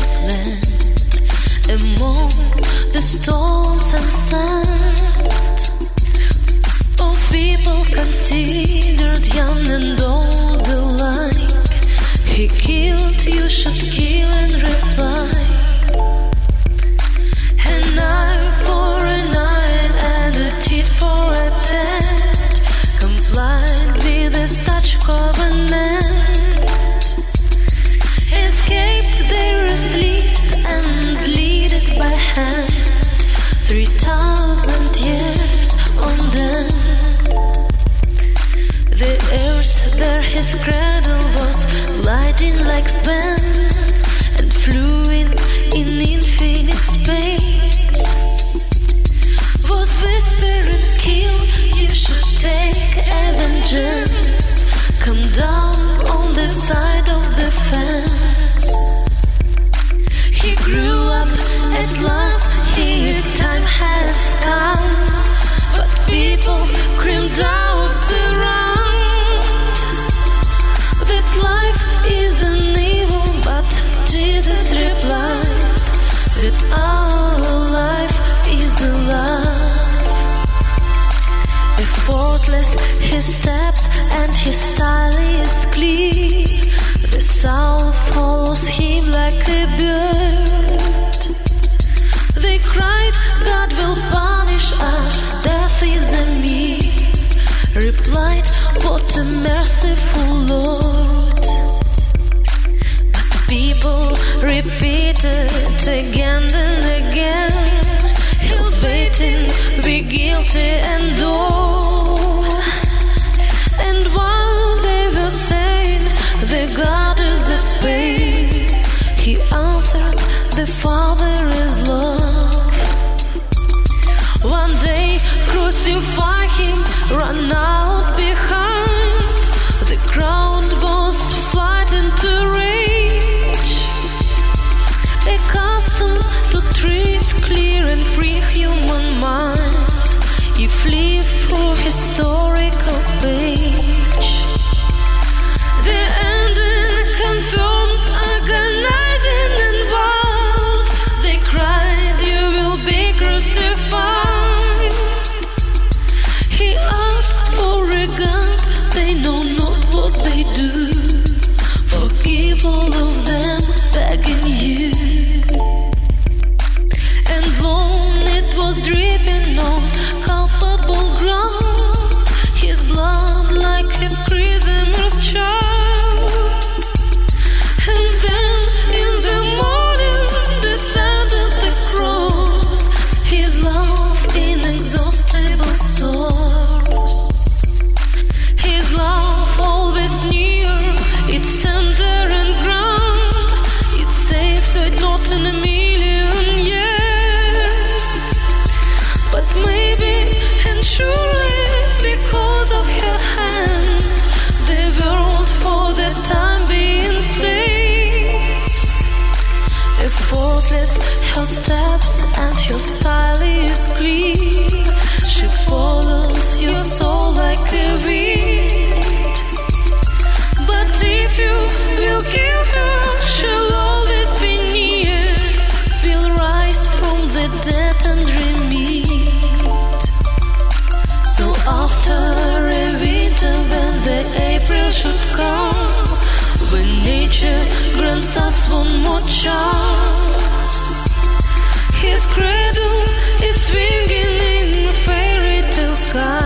land among the stones and sand. All people considered young and old alike. He killed, you should kill and reply. An eye for an eye and a tit for a tat, complied with such covenant. Escaped their sleeps and leaded by hand 3,000 years on end. The earth there his cradle was, gliding like swan, and flew in infinite space. Was whispering, kill, you should take vengeance. Come down on the side of the fence. He grew up at last, his time has come, but people screamed out around that life is an evil, but Jesus replied that our life is a love. Effortless his steps and his style is clear. The soul follows him like a bird. They cried, God will punish us, death is a mere. Replied, what a merciful Lord. But people repeated again and again, he's waiting, be guilty and oh. And while they were saying, the God is a pain, he answered, the Father is love. One day crucify him, run out behind. The crowd was frightened to rage, accustomed to treat clear and free human mind. He flew through historical page. The ending confirmed, agonizing and wild. They cried, you will be crucified. He asked for a God, they know not what they do. Forgive all of them, begging you. And long it was dripping on culpable ground, his blood like a Christmas child. And then in the morning descended the cross, his love inexhaustible source. His love always near, it's tender and grand. It saves it not in a million years, but maybe and surely because of your hand, the world for the time being stays. Effortless her steps and your style is clear. She follows your soul like a wind. But if you will kill her, she'll always be near. Will rise from the dead and re-meet. So after a winter, when the April should come, when nature grants us one more chance, his cradle is swinging in fairy tale sky.